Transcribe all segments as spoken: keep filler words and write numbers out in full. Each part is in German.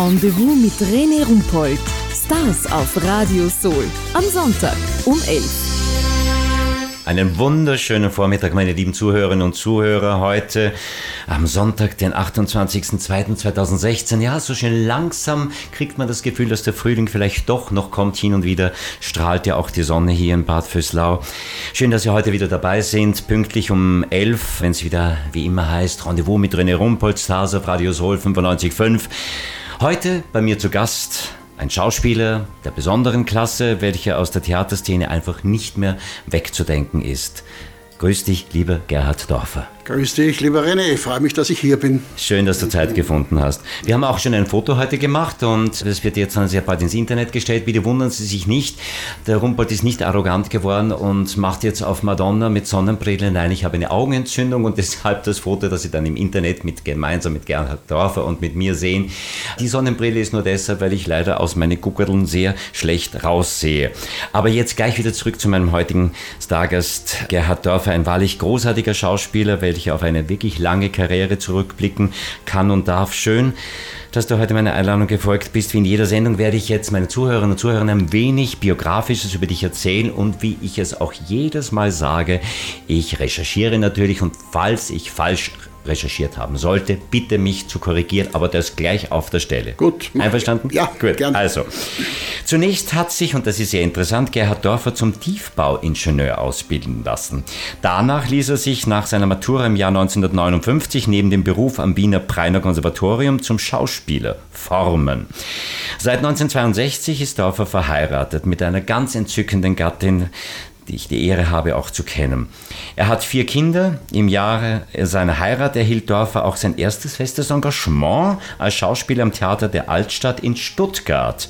Rendezvous mit René Rumpold. Stars auf Radio Soul. Am Sonntag um elf. Einen wunderschönen Vormittag, meine lieben Zuhörerinnen und Zuhörer. Heute am Sonntag, den achtundzwanzigsten zweiten zweitausendsechzehn. Ja, so schön langsam kriegt man das Gefühl, dass der Frühling vielleicht doch noch kommt. Hin und wieder strahlt ja auch die Sonne hier in Bad Vöslau. Schön, dass Sie heute wieder dabei sind. Pünktlich um elf, wenn es wieder wie immer heißt, Rendezvous mit René Rumpold, Stars auf Radio Soul fünfundneunzig Komma fünf. Heute bei mir zu Gast ein Schauspieler der besonderen Klasse, welcher aus der Theaterszene einfach nicht mehr wegzudenken ist. Grüß dich, lieber Gerhard Dorfer. Grüß dich, lieber René. Ich freue mich, dass ich hier bin. Schön, dass du Zeit gefunden hast. Wir haben auch schon ein Foto heute gemacht und das wird jetzt dann sehr bald ins Internet gestellt. Bitte wundern Sie sich nicht. Der Rumpold ist nicht arrogant geworden und macht jetzt auf Madonna mit Sonnenbrille. Nein, ich habe eine Augenentzündung und deshalb das Foto, das Sie dann im Internet mit, gemeinsam mit Gerhard Dorfer und mit mir sehen. Die Sonnenbrille ist nur deshalb, weil ich leider aus meinen Guckerln sehr schlecht raussehe. Aber jetzt gleich wieder zurück zu meinem heutigen Stargast, Gerhard Dorfer, ein wahrlich großartiger Schauspieler, welcher auf eine wirklich lange Karriere zurückblicken kann und darf. Schön, dass du heute meiner Einladung gefolgt bist. Wie in jeder Sendung werde ich jetzt meine Zuhörerinnen und Zuhörer ein wenig Biografisches über dich erzählen und wie ich es auch jedes Mal sage, ich recherchiere natürlich und falls ich falsch recherchiert haben sollte, bitte mich zu korrigieren, aber das gleich auf der Stelle. Gut. Einverstanden? Ja, gut. Gerne. Also, zunächst hat sich, und das ist sehr interessant, Gerhard Dorfer zum Tiefbauingenieur ausbilden lassen. Danach ließ er sich nach seiner Matura im Jahr neunzehnhundertneunundfünfzig neben dem Beruf am Wiener Preiner Konservatorium zum Schauspieler formen. Seit neunzehnhundertzweiundsechzig ist Dorfer verheiratet mit einer ganz entzückenden Gattin, die ich die Ehre habe auch zu kennen. Er hat vier Kinder. Im Jahre seiner Heirat erhielt Dorfer auch sein erstes festes Engagement als Schauspieler am Theater der Altstadt in Stuttgart.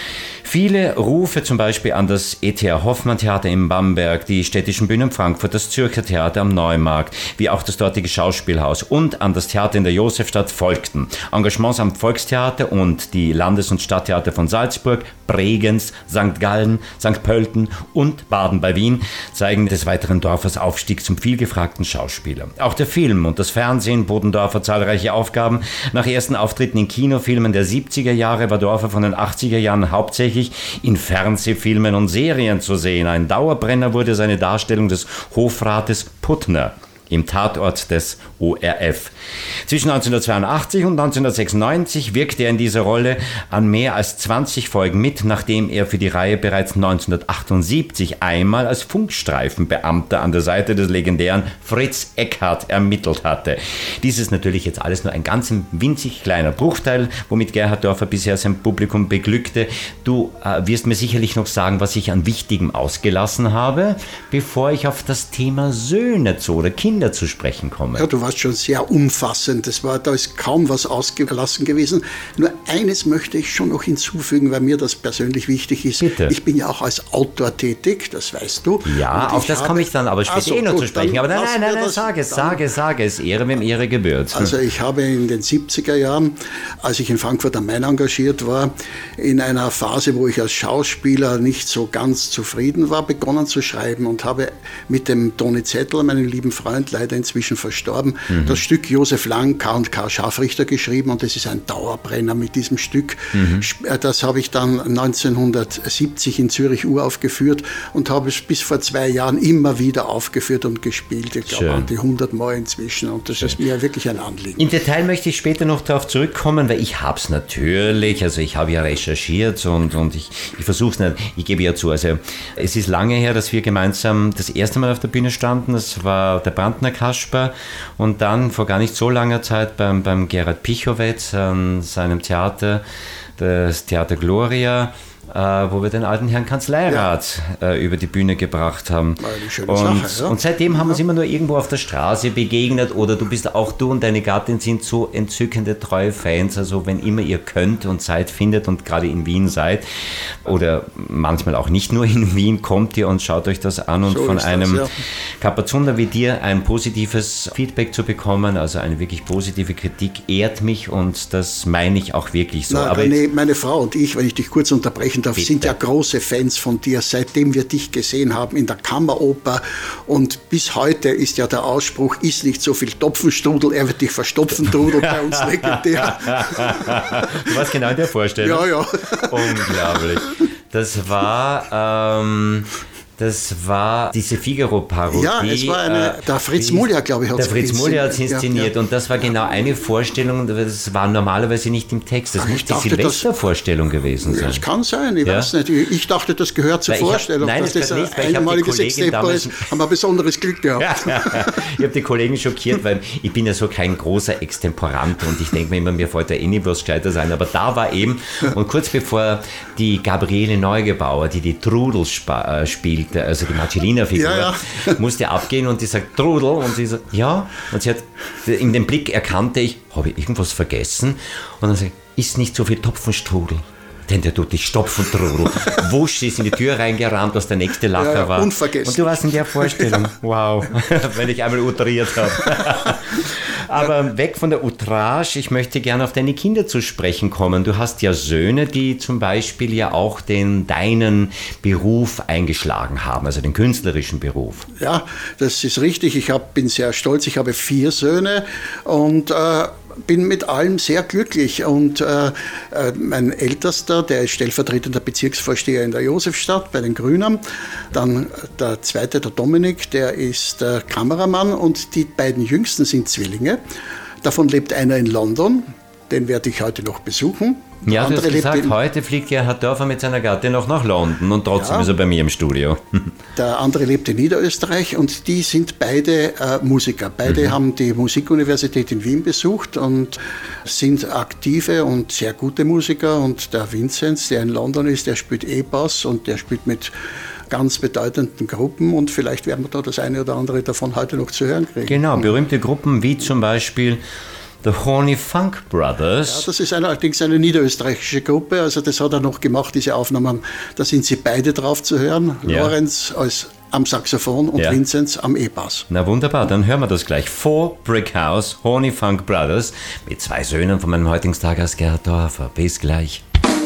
Viele Rufe zum Beispiel an das E T H Hoffmann Theater in Bamberg, die Städtischen Bühnen Frankfurt, das Zürcher Theater am Neumarkt, wie auch das dortige Schauspielhaus und an das Theater in der Josefstadt folgten. Engagements am Volkstheater und die Landes- und Stadttheater von Salzburg, Bregenz, Sankt Gallen, Sankt Pölten und Baden bei Wien zeigen des weiteren Dorfers Aufstieg zum vielgefragten Schauspieler. Auch der Film und das Fernsehen boten Dorfer zahlreiche Aufgaben. Nach ersten Auftritten in Kinofilmen der siebziger Jahre war Dorfer von den achtziger Jahren hauptsächlich in Fernsehfilmen und Serien zu sehen. Ein Dauerbrenner wurde seine Darstellung des Hofrates Puttner im Tatort des O R F. Zwischen neunzehnhundertzweiundachtzig und neunzehnhundertsechsundneunzig wirkte er in dieser Rolle an mehr als zwanzig Folgen mit, nachdem er für die Reihe bereits neunzehnhundertachtundsiebzig einmal als Funkstreifenbeamter an der Seite des legendären Fritz Eckhardt ermittelt hatte. Dies ist natürlich jetzt alles nur ein ganz winzig kleiner Bruchteil, womit Gerhard Dorfer bisher sein Publikum beglückte. Du äh, wirst mir sicherlich noch sagen, was ich an Wichtigem ausgelassen habe, bevor ich auf das Thema Söhne zu oder Kinder zu sprechen komme. Ja, du warst schon sehr umfassend. Das war, da ist kaum was ausgelassen gewesen. Nur eines möchte ich schon noch hinzufügen, weil mir das persönlich wichtig ist. Bitte. Ich bin ja auch als Autor tätig, das weißt du. Ja, auf das komme ich dann aber später also, eh noch gut, zu sprechen. Aber nein, nein, nein, nein, sag es, sag es, sag es. Ehre, wem Ehre gebührt. Also ich habe in den siebziger Jahren, als ich in Frankfurt am Main engagiert war, in einer Phase, wo ich als Schauspieler nicht so ganz zufrieden war, begonnen zu schreiben und habe mit dem Toni Zettler, meinem lieben Freund, leider inzwischen verstorben, mhm. das Stück Josef Lang, K und K Scharfrichter geschrieben und das ist ein Dauerbrenner mit diesem Stück. Mhm. Das habe ich dann neunzehnhundertsiebzig in Zürich uraufgeführt und habe es bis vor zwei Jahren immer wieder aufgeführt und gespielt. Ich glaube an die hundert Mal inzwischen und das Schön. Ist mir wirklich ein Anliegen. Im Detail möchte ich später noch darauf zurückkommen, weil ich habe es natürlich, also ich habe ja recherchiert und, und ich, ich versuche es nicht, ich gebe ja zu, also es ist lange her, dass wir gemeinsam das erste Mal auf der Bühne standen, das war der Brandner Kasper und dann vor gar nicht so langer Zeit beim, beim Gerhard Pichowetz an seinem Theater, das Theater Gloria, äh, wo wir den alten Herrn Kanzleirat ja. äh, über die Bühne gebracht haben. Eine schöne und, Sache, ja. und seitdem haben ja. wir uns immer nur irgendwo auf der Straße begegnet oder du bist auch, du und deine Gattin sind so entzückende, treue Fans, also wenn immer ihr könnt und Zeit findet und gerade in Wien seid oder manchmal auch nicht nur in Wien, kommt ihr und schaut euch das an und so von einem das, ja. Kapazunder wie dir ein positives Feedback zu bekommen, also eine wirklich positive Kritik, ehrt mich und das meine ich auch wirklich so. Na, Aber meine, meine Frau und ich, wenn ich dich kurz unterbrechen Kirchendorf Bitte. sind ja große Fans von dir, seitdem wir dich gesehen haben in der Kammeroper. Und bis heute ist ja der Ausspruch, iss nicht so viel Topfenstrudel, er wird dich verstopfen, Trudel, bei uns legendär. Du warst genau in der Vorstellung. Ja, ja. Unglaublich. Das war... Ähm Das war diese Figaro-Parodie. Ja, es war eine, der Fritz Mulja, glaube ich, hat es inszeniert. Der Fritz Mulja hat es inszeniert, ja, ja. Und das war genau eine Vorstellung, das war normalerweise nicht im Text. Das Ach, muss die dachte, Silvestervorstellung gewesen sein. Das kann sein, ich ja? weiß nicht. Ich dachte, das gehört zur weil ich Vorstellung. Hab, nein, dass das, das nicht, ein einmaliges Extempor ist, haben wir ein besonderes Glück gehabt. Ja, ja. Ich habe die Kollegen schockiert, weil ich bin ja so kein großer Extemporant und ich denke mir immer, mir wollte eh nie bloß gescheiter sein. Aber da war eben, und kurz bevor die Gabriele Neugebauer, die die Trudel spa- äh, spielte, also die Marcellina Figur, ja, ja. musste abgehen und die sagt Trudel und sie sagt ja und sie hat in dem Blick erkannte ich, habe ich irgendwas vergessen und dann sagt, ist nicht so viel Topfenstrudel, denn der tut dich stopfen, Trudel. Wusch, ist in die Tür reingerannt, was der nächste Lacher ja, ja, war. Unvergessen. Und du warst in der Vorstellung. Wow, wenn ich einmal outriert habe. Aber weg von der Outrage, ich möchte gerne auf deine Kinder zu sprechen kommen. Du hast ja Söhne, die zum Beispiel ja auch den deinen Beruf eingeschlagen haben, also den künstlerischen Beruf. Ja, das ist richtig. Ich hab, bin sehr stolz. Ich habe vier Söhne und äh, bin mit allem sehr glücklich. Und äh, mein Ältester, der ist stellvertretender Bezirksvorsteher in der Josefstadt bei den Grünen. Dann der zweite, der Dominik, der ist äh, Kameramann. Und die beiden Jüngsten sind Zwillinge. Davon lebt einer in London. Den werde ich heute noch besuchen. Der ja, du hast gesagt, in, heute fliegt Gerhard Dörfer mit seiner Gattin noch nach London und trotzdem ja, ist er bei mir im Studio. Der andere lebt in Niederösterreich und die sind beide äh, Musiker. Beide mhm. haben die Musikuniversität in Wien besucht und sind aktive und sehr gute Musiker. Und der Vinzenz, der in London ist, der spielt E-Bass und der spielt mit ganz bedeutenden Gruppen und vielleicht werden wir da das eine oder andere davon heute noch zu hören kriegen. Genau, berühmte Gruppen wie zum Beispiel The Horny Funk Brothers. Ja, das ist eine, allerdings eine niederösterreichische Gruppe, also das hat er noch gemacht, diese Aufnahmen, da sind sie beide drauf zu hören, ja. Lorenz als am Saxophon und ja. Vinzenz am E-Bass. Na wunderbar, dann hören wir das gleich. Four Brick House, Horny Funk Brothers, mit zwei Söhnen von meinem heutigen Stargast Gerhard Dörfer. Bis gleich.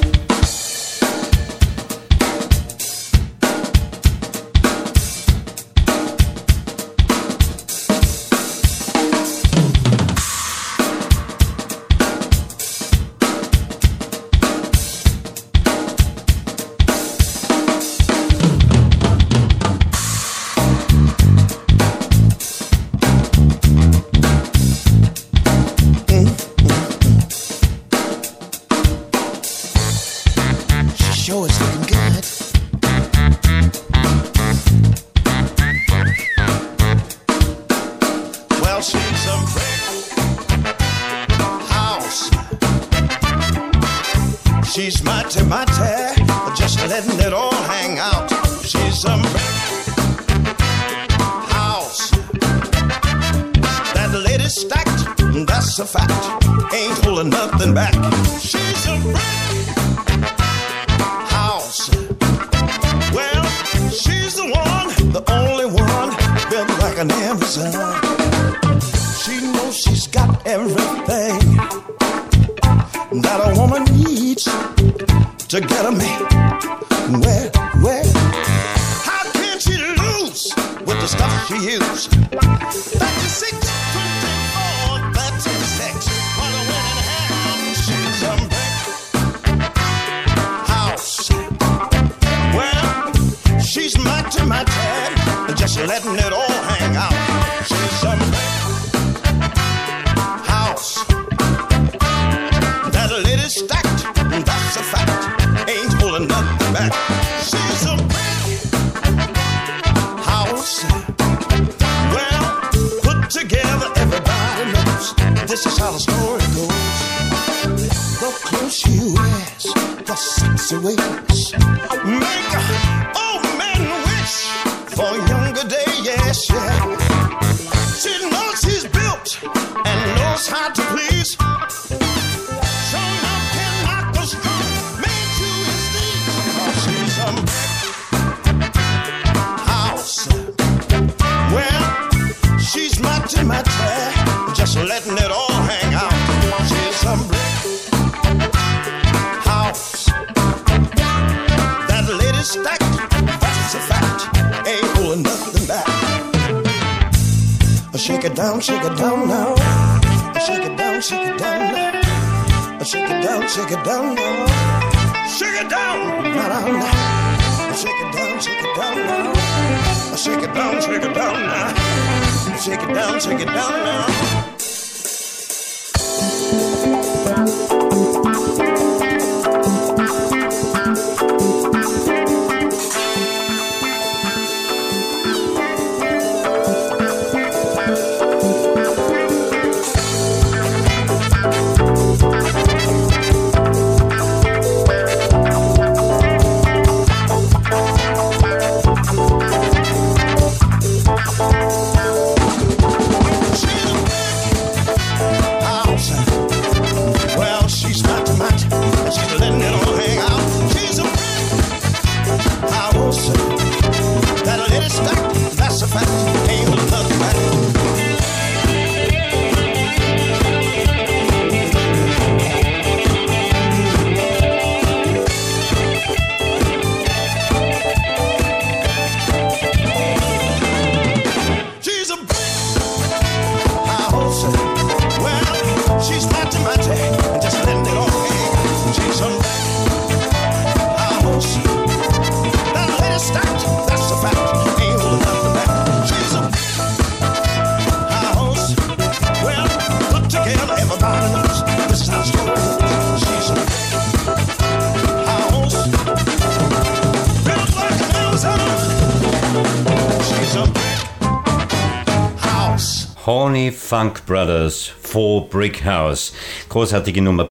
She's mighty, mighty, just letting it all hang out. She's a brick house. That lady's stacked, that's a fact. Ain't holding nothing back. She's a brick house. Well, she's the one, the only one, built like an Amazon. She knows she's got everything that a woman needs to get a man. Where, where? How can she lose with the stuff she uses? thirty-six, twenty-four, thirty-six. What a winning hand. She's a brick house. Well, she's mighty, mighty, just letting it all hang out. She's a brick house. That lady's stacked, that's a fact. Ain't holding nothing back. She's a brick house. Well, put together, everybody knows this is how the story goes. The clothes she wears, the sexy ways, make a old man wish for a younger day. Yes, yeah. She knows she's built and knows how to please. She's mighty, mighty, just letting it all hang out. She's a brick house. lady's stacked, that's a fact, ain't holding nothing back. Shake it down, shake it down now. Shake it down, shake it down now. Shake it down, shake it down now. Shake it down, now, now. Shake it down, shake it down now. Shake it down, shake it down now. Shake it down, shake it down now. Horny Funk Brothers, Four Brick House. Großartige Nummer.